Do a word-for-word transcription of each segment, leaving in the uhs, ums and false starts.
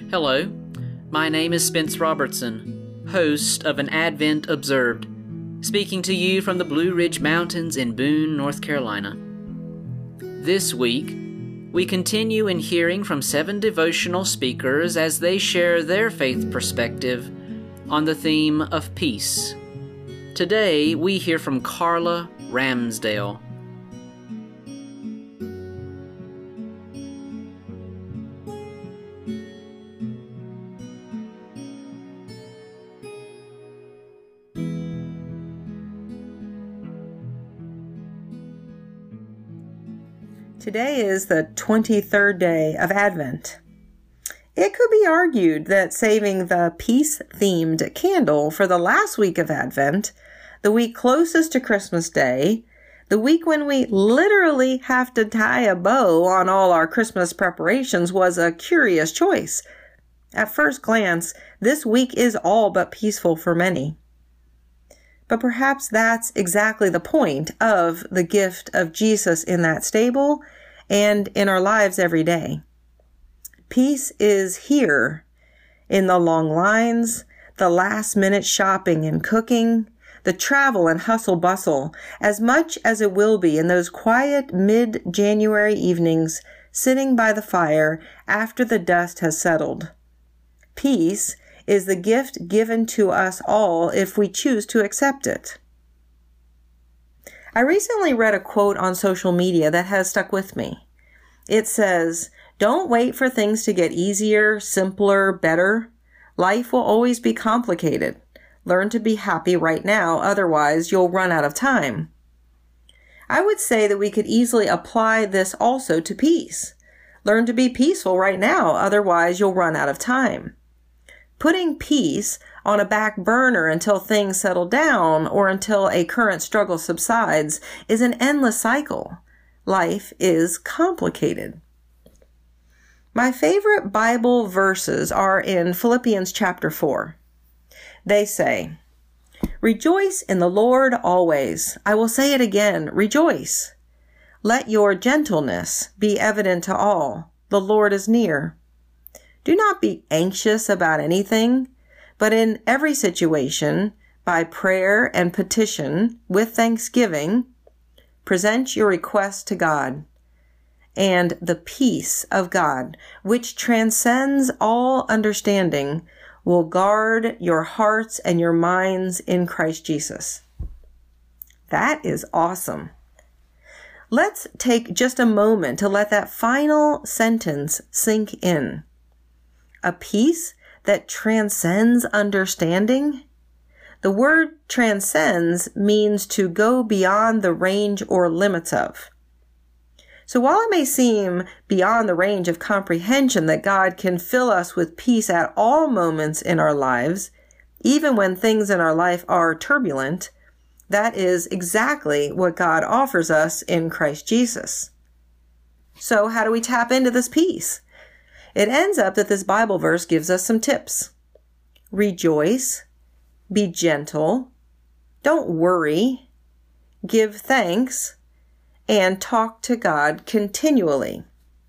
Hello, my name is Spence Robertson, host of An Advent Observed, speaking to you from the Blue Ridge Mountains in Boone, North Carolina. This week, we continue in hearing from seven devotional speakers as they share their faith perspective on the theme of peace. Today, we hear from Carla Ramsdale. Today is the twenty-third day of Advent. It could be argued that saving the peace-themed candle for the last week of Advent, the week closest to Christmas Day, the week when we literally have to tie a bow on all our Christmas preparations, was a curious choice. At first glance, this week is all but peaceful for many. But perhaps that's exactly the point of the gift of Jesus in that stable and in our lives every day. Peace is here in the long lines, the last-minute shopping and cooking, the travel and hustle-bustle, as much as it will be in those quiet mid-January evenings sitting by the fire after the dust has settled. Peace is the gift given to us all if we choose to accept it. I recently read a quote on social media that has stuck with me. It says, "Don't wait for things to get easier, simpler, better. Life will always be complicated. Learn to be happy right now, otherwise you'll run out of time." I would say that we could easily apply this also to peace. Learn to be peaceful right now, otherwise you'll run out of time. Putting peace on a back burner until things settle down or until a current struggle subsides is an endless cycle. Life is complicated. My favorite Bible verses are in Philippians chapter four. They say, "Rejoice in the Lord always. I will say it again, rejoice. Let your gentleness be evident to all. The Lord is near. Do not be anxious about anything, but in every situation, by prayer and petition, with thanksgiving, present your requests to God. And the peace of God, which transcends all understanding, will guard your hearts and your minds in Christ Jesus." That is awesome. Let's take just a moment to let that final sentence sink in. A peace that transcends understanding? The word transcends means to go beyond the range or limits of. So while it may seem beyond the range of comprehension that God can fill us with peace at all moments in our lives, even when things in our life are turbulent, that is exactly what God offers us in Christ Jesus. So how do we tap into this peace? It ends up that this Bible verse gives us some tips. Rejoice, be gentle, don't worry, give thanks, and talk to God continually.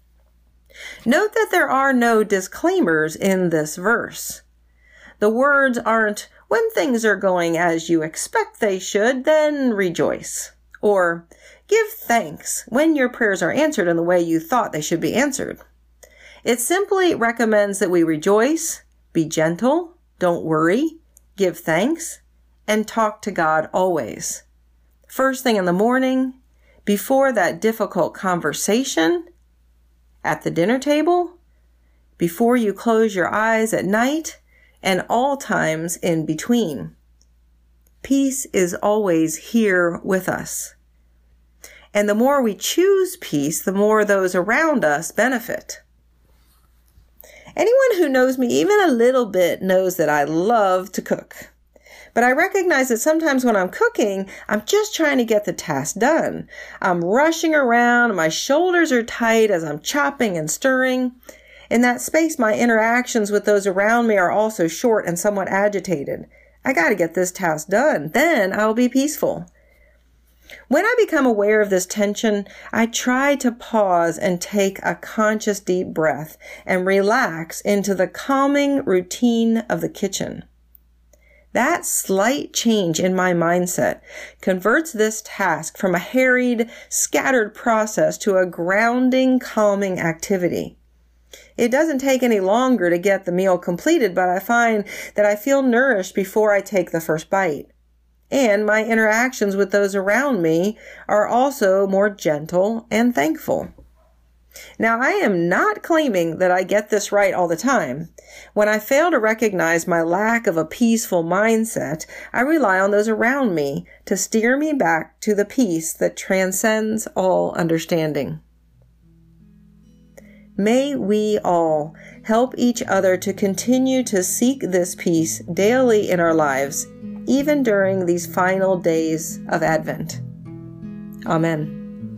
Note that there are no disclaimers in this verse. The words aren't, "When things are going as you expect they should, then rejoice," or "Give thanks when your prayers are answered in the way you thought they should be answered." It simply recommends that we rejoice, be gentle, don't worry, give thanks, and talk to God always. First thing in the morning, before that difficult conversation, at the dinner table, before you close your eyes at night, and all times in between. Peace is always here with us. And the more we choose peace, the more those around us benefit. Anyone who knows me even a little bit knows that I love to cook. But I recognize that sometimes when I'm cooking, I'm just trying to get the task done. I'm rushing around, my shoulders are tight as I'm chopping and stirring. In that space, my interactions with those around me are also short and somewhat agitated. I gotta get this task done, then I'll be peaceful. When I become aware of this tension, I try to pause and take a conscious deep breath and relax into the calming routine of the kitchen. That slight change in my mindset converts this task from a harried, scattered process to a grounding, calming activity. It doesn't take any longer to get the meal completed, but I find that I feel nourished before I take the first bite. And my interactions with those around me are also more gentle and thankful. Now, I am not claiming that I get this right all the time. When I fail to recognize my lack of a peaceful mindset, I rely on those around me to steer me back to the peace that transcends all understanding. May we all help each other to continue to seek this peace daily in our lives, even during these final days of Advent. Amen.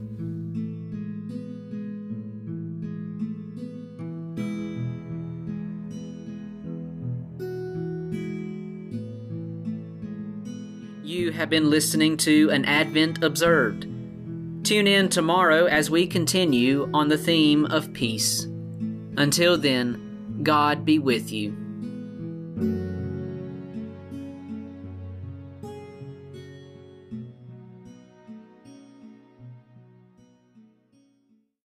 You have been listening to An Advent Observed. Tune in tomorrow as we continue on the theme of peace. Until then, God be with you.